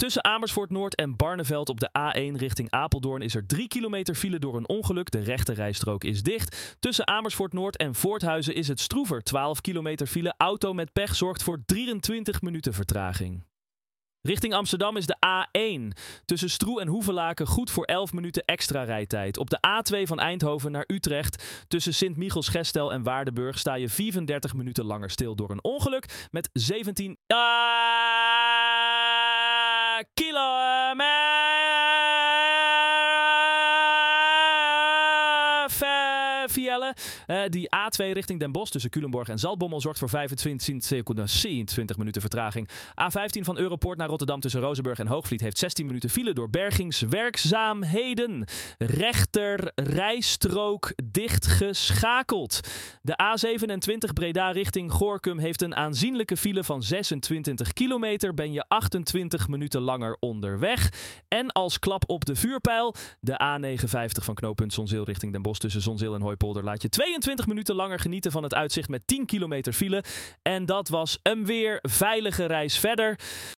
Tussen Amersfoort Noord en Barneveld op de A1 richting Apeldoorn is er 3 kilometer file door een ongeluk. De rechte rijstrook is dicht. Tussen Amersfoort Noord en Voorthuizen is het stroever. 12 kilometer file. Auto met pech zorgt voor 23 minuten vertraging. Richting Amsterdam is de A1. Tussen Stroe en Hoevelaken goed voor 11 minuten extra rijtijd. Op de A2 van Eindhoven naar Utrecht. Tussen Sint-Michels-Gestel en Waardenburg sta je 34 minuten langer stil door een ongeluk. Met 17 kilometer. Die A2 richting Den Bosch tussen Culemborg en Zaltbommel zorgt voor 25 minuten vertraging. A15 van Europoort naar Rotterdam tussen Rozenburg en Hoogvliet heeft 16 minuten file door bergingswerkzaamheden. Rechter rijstrook dichtgeschakeld. De A27 Breda richting Gorinchem heeft een aanzienlijke file van 26 kilometer. Ben je 28 minuten langer onderweg. En als klap op de vuurpijl de A59 van knooppunt Zonzeel richting Den Bosch tussen Zonzeel en Hooipolder laat je 22 minuten langer genieten van het uitzicht met 10 kilometer file. En dat was een weer veilige reis verder.